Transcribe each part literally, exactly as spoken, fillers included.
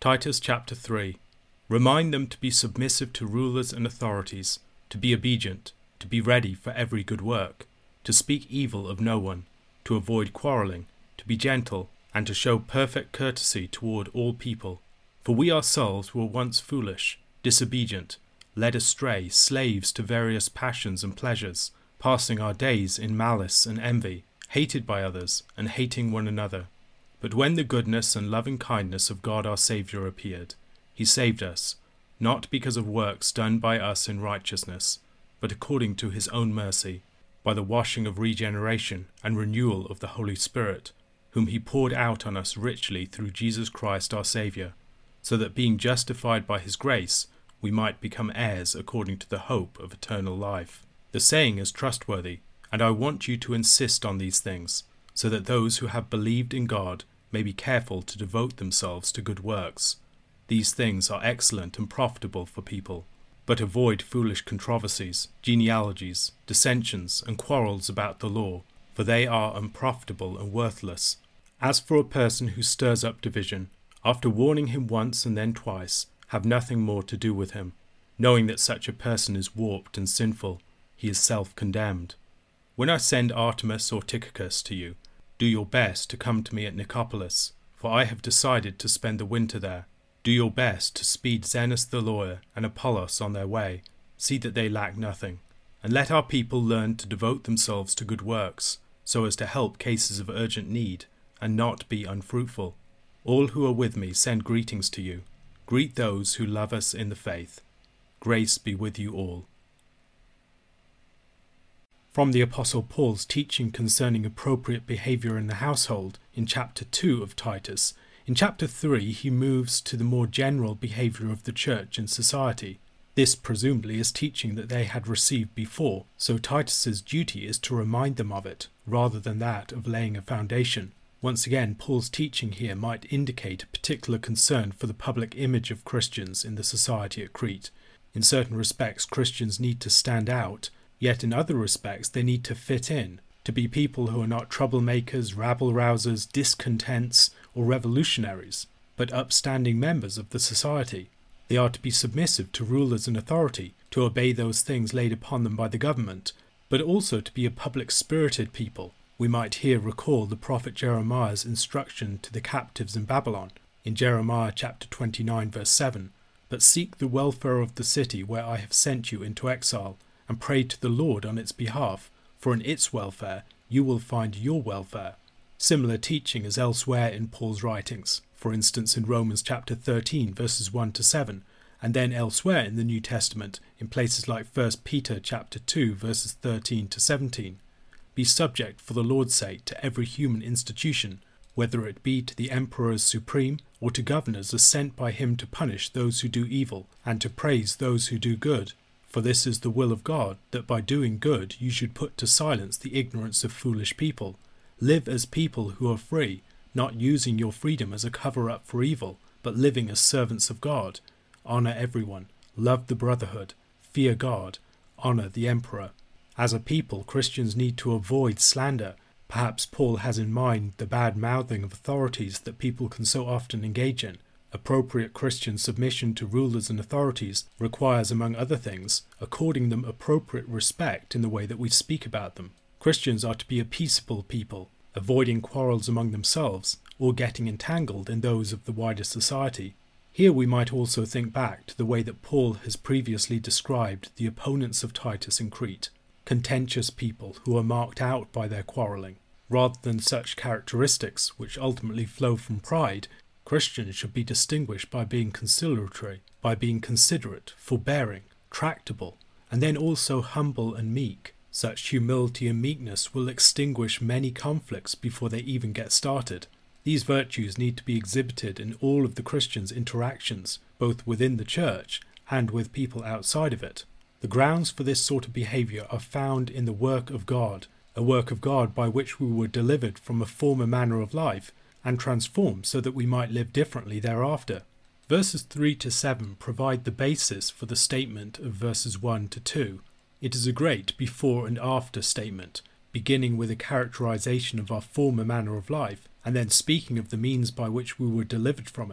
Titus chapter three. Remind them to be submissive to rulers and authorities, to be obedient, to be ready for every good work, to speak evil of no one, to avoid quarrelling, to be gentle, and to show perfect courtesy toward all people. For we ourselves were once foolish, disobedient, led astray, slaves to various passions and pleasures, passing our days in malice and envy, hated by others, and hating one another. But when the goodness and loving kindness of God our Saviour appeared, he saved us, not because of works done by us in righteousness, but according to his own mercy, by the washing of regeneration and renewal of the Holy Spirit, whom he poured out on us richly through Jesus Christ our Saviour, so that being justified by his grace, we might become heirs according to the hope of eternal life. The saying is trustworthy, and I want you to insist on these things, so that those who have believed in God may be careful to devote themselves to good works. These things are excellent and profitable for people, but avoid foolish controversies, genealogies, dissensions, and quarrels about the law, for they are unprofitable and worthless. As for a person who stirs up division, after warning him once and then twice, have nothing more to do with him, knowing that such a person is warped and sinful. He is self-condemned. When I send Artemas or Tychicus to you, do your best to come to me at Nicopolis, for I have decided to spend the winter there. Do your best to speed Zenas the lawyer and Apollos on their way. See that they lack nothing. And let our people learn to devote themselves to good works, so as to help cases of urgent need, and not be unfruitful. All who are with me send greetings to you. Greet those who love us in the faith. Grace be with you all. From the Apostle Paul's teaching concerning appropriate behaviour in the household in chapter two of Titus, in chapter three he moves to the more general behaviour of the church in society. This presumably is teaching that they had received before, so Titus's duty is to remind them of it, rather than that of laying a foundation. Once again, Paul's teaching here might indicate a particular concern for the public image of Christians in the society at Crete. In certain respects, Christians need to stand out, yet in other respects they need to fit in, to be people who are not troublemakers, rabble-rousers, discontents, or revolutionaries, but upstanding members of the society. They are to be submissive to rulers and authority, to obey those things laid upon them by the government, but also to be a public-spirited people. We might here recall the prophet Jeremiah's instruction to the captives in Babylon, in Jeremiah chapter twenty-nine verse seven, "But seek the welfare of the city where I have sent you into exile, and pray to the Lord on its behalf, for in its welfare you will find your welfare." Similar teaching is elsewhere in Paul's writings, for instance in Romans chapter thirteen verses one to seven, and then elsewhere in the New Testament in places like First Peter chapter two verses thirteen to seventeen. Be subject for the Lord's sake to every human institution, whether it be to the emperor as supreme, or to governors as sent by him to punish those who do evil, and to praise those who do good. For this is the will of God, that by doing good you should put to silence the ignorance of foolish people. Live as people who are free, not using your freedom as a cover-up for evil, but living as servants of God. Honour everyone, love the brotherhood, fear God, honour the emperor. As a people, Christians need to avoid slander. Perhaps Paul has in mind the bad-mouthing of authorities that people can so often engage in. Appropriate Christian submission to rulers and authorities requires, among other things, according them appropriate respect in the way that we speak about them. Christians are to be a peaceable people, avoiding quarrels among themselves, or getting entangled in those of the wider society. Here we might also think back to the way that Paul has previously described the opponents of Titus in Crete. Contentious people who are marked out by their quarrelling. Rather than such characteristics which ultimately flow from pride, Christians should be distinguished by being conciliatory, by being considerate, forbearing, tractable, and then also humble and meek. Such humility and meekness will extinguish many conflicts before they even get started. These virtues need to be exhibited in all of the Christians' interactions, both within the church and with people outside of it. The grounds for this sort of behaviour are found in the work of God, a work of God by which we were delivered from a former manner of life and transformed so that we might live differently thereafter. Verses three to seven provide the basis for the statement of verses one to two. It is a great before and after statement, beginning with a characterization of our former manner of life, and then speaking of the means by which we were delivered from it.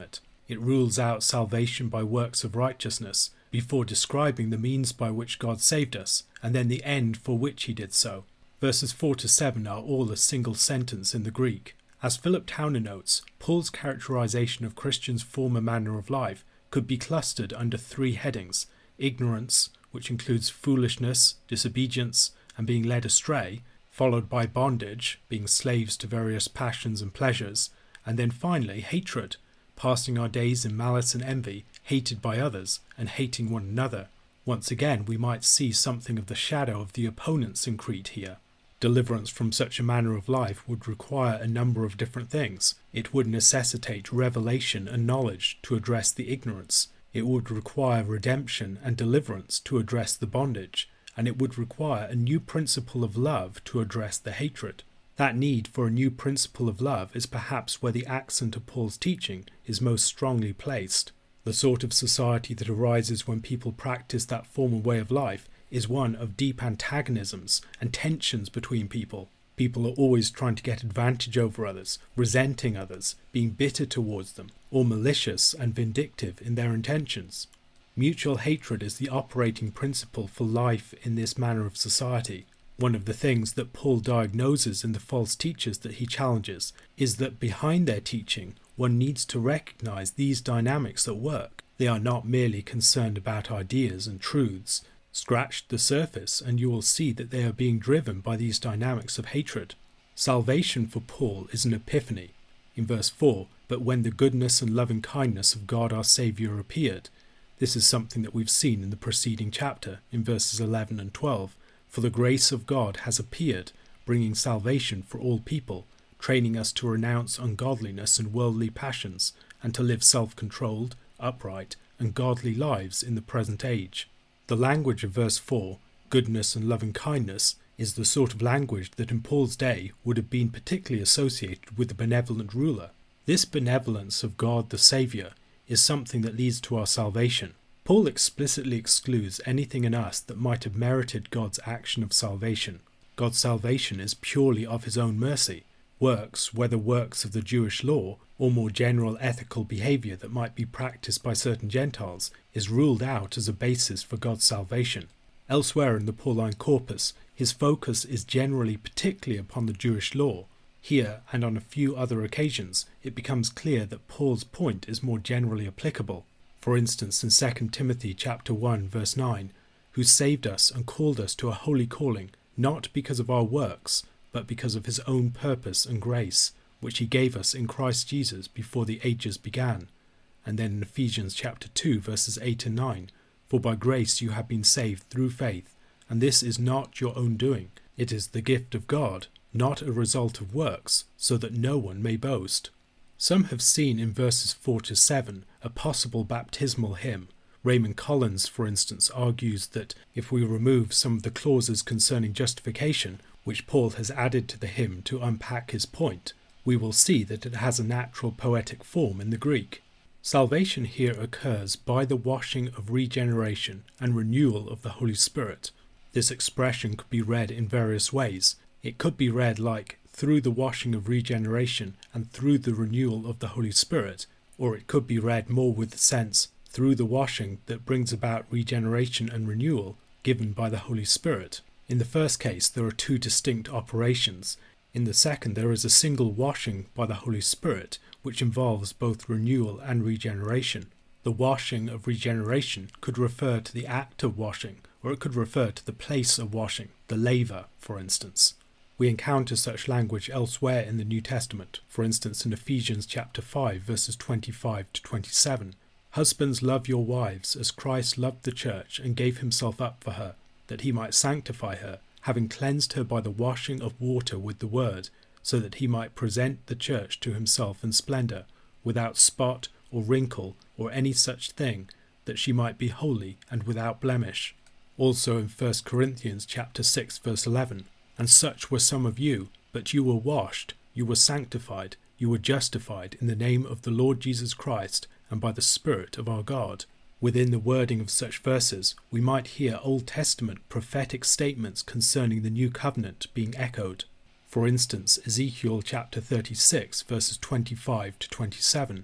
It rules out salvation by works of righteousness, before describing the means by which God saved us, and then the end for which he did so. Verses four to seven are all a single sentence in the Greek. As Philip Towner notes, Paul's characterization of Christians' former manner of life could be clustered under three headings: ignorance, which includes foolishness, disobedience, and being led astray, followed by bondage, being slaves to various passions and pleasures, and then finally hatred, passing our days in malice and envy, hated by others, and hating one another. Once again, we might see something of the shadow of the opponents in Crete here. Deliverance from such a manner of life would require a number of different things. It would necessitate revelation and knowledge to address the ignorance. It would require redemption and deliverance to address the bondage, and it would require a new principle of love to address the hatred. That need for a new principle of love is perhaps where the accent of Paul's teaching is most strongly placed. The sort of society that arises when people practice that former way of life is one of deep antagonisms and tensions between people. People are always trying to get advantage over others, resenting others, being bitter towards them, or malicious and vindictive in their intentions. Mutual hatred is the operating principle for life in this manner of society. One of the things that Paul diagnoses in the false teachers that he challenges is that behind their teaching, one needs to recognize these dynamics at work. They are not merely concerned about ideas and truths. Scratch the surface and you will see that they are being driven by these dynamics of hatred. Salvation for Paul is an epiphany. In verse four, but when the goodness and loving kindness of God our Saviour appeared. This is something that we've seen in the preceding chapter, in verses eleven and twelve. For the grace of God has appeared, bringing salvation for all people, training us to renounce ungodliness and worldly passions, and to live self-controlled, upright, and godly lives in the present age. The language of verse four, goodness and loving kindness, is the sort of language that in Paul's day would have been particularly associated with the benevolent ruler. This benevolence of God the Saviour is something that leads to our salvation. Paul explicitly excludes anything in us that might have merited God's action of salvation. God's salvation is purely of his own mercy. Works, whether works of the Jewish law or more general ethical behaviour that might be practiced by certain Gentiles, is ruled out as a basis for God's salvation. Elsewhere in the Pauline corpus, his focus is generally particularly upon the Jewish law. Here, and on a few other occasions, it becomes clear that Paul's point is more generally applicable. For instance, in Second Timothy chapter one, verse nine, who saved us and called us to a holy calling, not because of our works, but because of his own purpose and grace, which he gave us in Christ Jesus before the ages began. And then in Ephesians chapter two, verses eight and nine, for by grace you have been saved through faith, and this is not your own doing. It is the gift of God, not a result of works, so that no one may boast. Some have seen in verses four to seven a possible baptismal hymn. Raymond Collins, for instance, argues that if we remove some of the clauses concerning justification, which Paul has added to the hymn to unpack his point, we will see that it has a natural poetic form in the Greek. Salvation here occurs by the washing of regeneration and renewal of the Holy Spirit. This expression could be read in various ways. It could be read like, through the washing of regeneration and through the renewal of the Holy Spirit, or it could be read more with the sense, through the washing that brings about regeneration and renewal given by the Holy Spirit. In the first case, there are two distinct operations. In the second, there is a single washing by the Holy Spirit, which involves both renewal and regeneration. The washing of regeneration could refer to the act of washing, or it could refer to the place of washing, the laver, for instance. We encounter such language elsewhere in the New Testament, for instance in Ephesians chapter five, verses twenty-five to twenty-seven. Husbands, love your wives, as Christ loved the church and gave himself up for her, that he might sanctify her, having cleansed her by the washing of water with the word, so that he might present the church to himself in splendour, without spot or wrinkle or any such thing, that she might be holy and without blemish. Also in First Corinthians chapter six, verse eleven, and such were some of you, but you were washed, you were sanctified, you were justified in the name of the Lord Jesus Christ and by the Spirit of our God. Within the wording of such verses, we might hear Old Testament prophetic statements concerning the new covenant being echoed. For instance, Ezekiel chapter thirty-six, verses twenty-five to twenty-seven,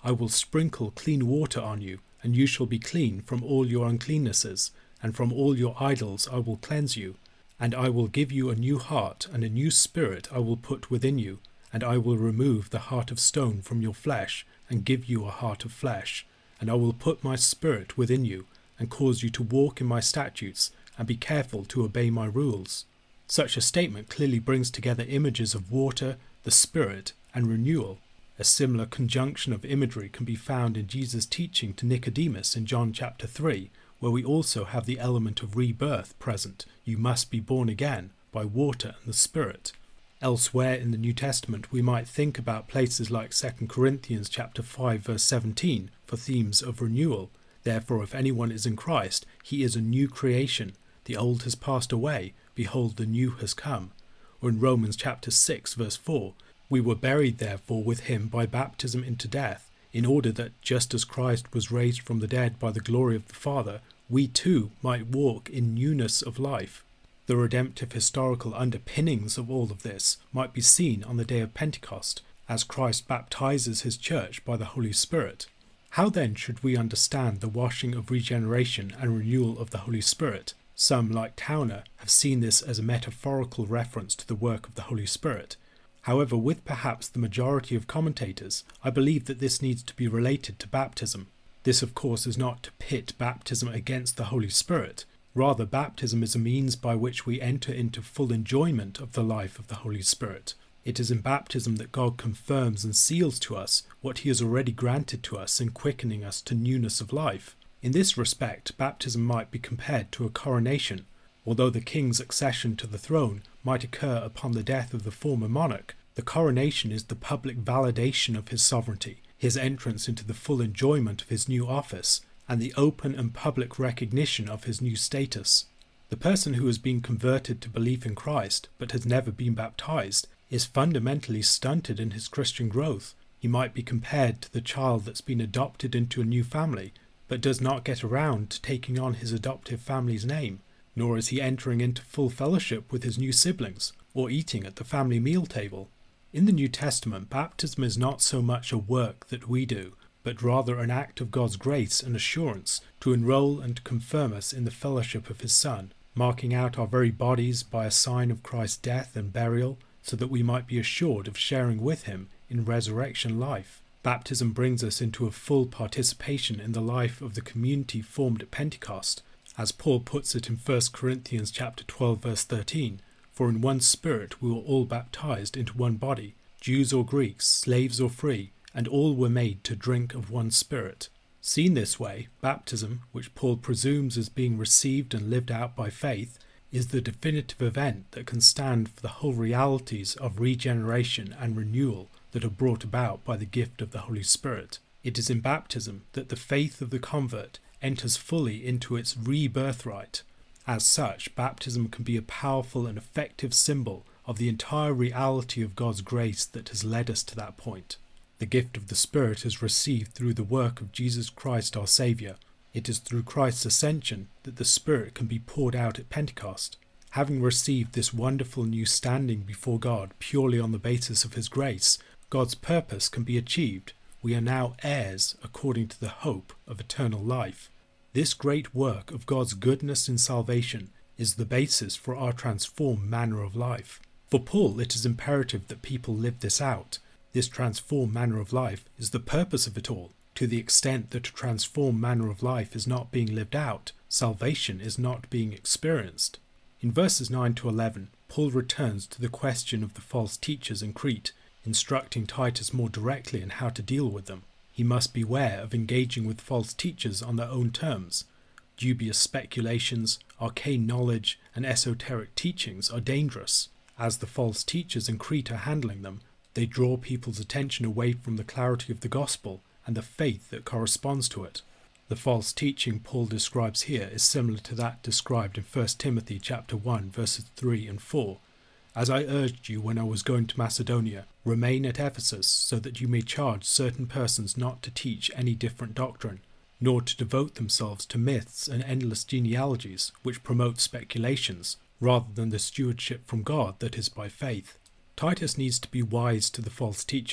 I will sprinkle clean water on you, and you shall be clean from all your uncleannesses, and from all your idols I will cleanse you. And I will give you a new heart, and a new spirit I will put within you, and I will remove the heart of stone from your flesh, and give you a heart of flesh. And I will put my spirit within you, and cause you to walk in my statutes, and be careful to obey my rules. Such a statement clearly brings together images of water, the Spirit, and renewal. A similar conjunction of imagery can be found in Jesus' teaching to Nicodemus in John chapter three, where we also have the element of rebirth present. You must be born again by water and the Spirit. Elsewhere in the New Testament, we might think about places like Second Corinthians chapter five verse seventeen for themes of renewal. Therefore, if anyone is in Christ, he is a new creation. The old has passed away, behold, the new has come. Or in Romans chapter six verse four, we were buried therefore with him by baptism into death, in order that just as Christ was raised from the dead by the glory of the Father, we too might walk in newness of life. The redemptive historical underpinnings of all of this might be seen on the day of Pentecost, as Christ baptizes his church by the Holy Spirit. How then should we understand the washing of regeneration and renewal of the Holy Spirit? Some, like Towner, have seen this as a metaphorical reference to the work of the Holy Spirit. However, with perhaps the majority of commentators, I believe that this needs to be related to baptism. This, of course, is not to pit baptism against the Holy Spirit. Rather, baptism is a means by which we enter into full enjoyment of the life of the Holy Spirit. It is in baptism that God confirms and seals to us what he has already granted to us in quickening us to newness of life. In this respect, baptism might be compared to a coronation. Although the king's accession to the throne might occur upon the death of the former monarch, the coronation is the public validation of his sovereignty, his entrance into the full enjoyment of his new office, and the open and public recognition of his new status. The person who has been converted to belief in Christ, but has never been baptized, is fundamentally stunted in his Christian growth. He might be compared to the child that's been adopted into a new family, but does not get around to taking on his adoptive family's name, nor is he entering into full fellowship with his new siblings, or eating at the family meal table. In the New Testament, baptism is not so much a work that we do, but rather an act of God's grace and assurance to enroll and confirm us in the fellowship of his Son, marking out our very bodies by a sign of Christ's death and burial, so that we might be assured of sharing with him in resurrection life. Baptism brings us into a full participation in the life of the community formed at Pentecost, as Paul puts it in First Corinthians chapter twelve verse thirteen, for in one Spirit we were all baptized into one body, Jews or Greeks, slaves or free, and all were made to drink of one Spirit. Seen this way, baptism, which Paul presumes as being received and lived out by faith, is the definitive event that can stand for the whole realities of regeneration and renewal that are brought about by the gift of the Holy Spirit. It is in baptism that the faith of the convert enters fully into its rebirthright. As such, baptism can be a powerful and effective symbol of the entire reality of God's grace that has led us to that point. The gift of the Spirit is received through the work of Jesus Christ our Saviour. It is through Christ's ascension that the Spirit can be poured out at Pentecost. Having received this wonderful new standing before God purely on the basis of his grace, God's purpose can be achieved. We are now heirs according to the hope of eternal life. This great work of God's goodness in salvation is the basis for our transformed manner of life. For Paul, it is imperative that people live this out. This transformed manner of life is the purpose of it all. To the extent that a transformed manner of life is not being lived out, salvation is not being experienced. In verses nine to eleven, Paul returns to the question of the false teachers in Crete, instructing Titus more directly in how to deal with them. He must beware of engaging with false teachers on their own terms. Dubious speculations, arcane knowledge, and esoteric teachings are dangerous. As the false teachers in Crete are handling them, they draw people's attention away from the clarity of the gospel and the faith that corresponds to it. The false teaching Paul describes here is similar to that described in First Timothy chapter one verses three and four. As I urged you when I was going to Macedonia, remain at Ephesus so that you may charge certain persons not to teach any different doctrine, nor to devote themselves to myths and endless genealogies which promote speculations, rather than the stewardship from God that is by faith. Titus needs to be wise to the false teachers.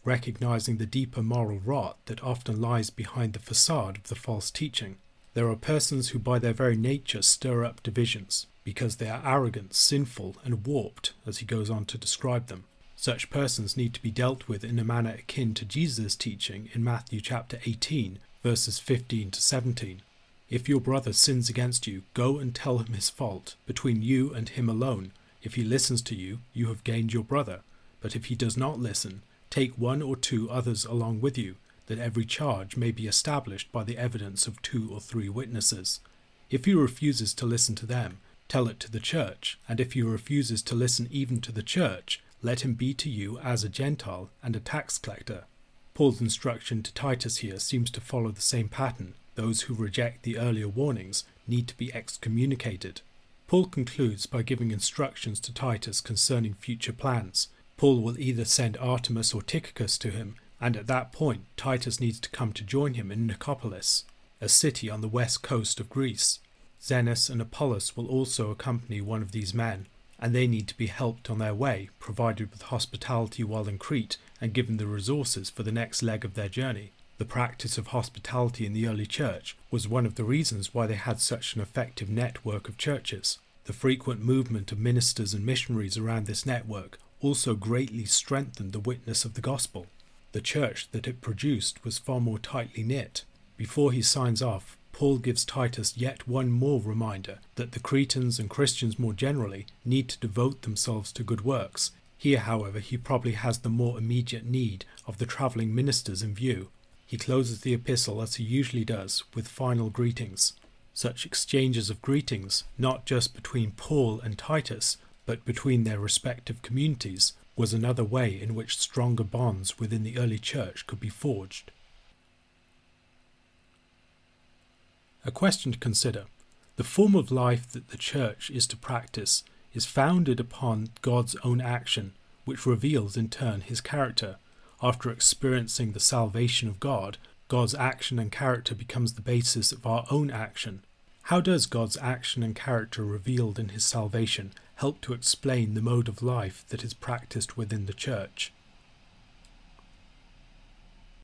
recognizing the deeper moral rot that often lies behind the facade of the false teaching. There are persons who by their very nature stir up divisions, because they are arrogant, sinful, and warped, as he goes on to describe them. Such persons need to be dealt with in a manner akin to Jesus' teaching in Matthew chapter eighteen, verses fifteen to seventeen. If your brother sins against you, go and tell him his fault, between you and him alone. If he listens to you, you have gained your brother. But if he does not listen, take one or two others along with you, that every charge may be established by the evidence of two or three witnesses. If he refuses to listen to them, tell it to the church, and if he refuses to listen even to the church, let him be to you as a Gentile and a tax collector. Paul's instruction to Titus here seems to follow the same pattern. Those who reject the earlier warnings need to be excommunicated. Paul concludes by giving instructions to Titus concerning future plans. Paul will either send Artemas or Tychicus to him, and at that point Titus needs to come to join him in Nicopolis, a city on the west coast of Greece. Zenos and Apollos will also accompany one of these men, and they need to be helped on their way, provided with hospitality while in Crete, and given the resources for the next leg of their journey. The practice of hospitality in the early church was one of the reasons why they had such an effective network of churches. The frequent movement of ministers and missionaries around this network also greatly strengthened the witness of the gospel. The church that it produced was far more tightly knit. Before he signs off, Paul gives Titus yet one more reminder that the Cretans and Christians more generally need to devote themselves to good works. Here, however, he probably has the more immediate need of the travelling ministers in view. He closes the epistle, as he usually does, with final greetings. Such exchanges of greetings, not just between Paul and Titus, but between their respective communities, was another way in which stronger bonds within the early church could be forged. A question to consider. The form of life that the church is to practice is founded upon God's own action, which reveals in turn his character. After experiencing the salvation of God, God's action and character becomes the basis of our own action. How does God's action and character revealed in his salvation help to explain the mode of life that is practiced within the church?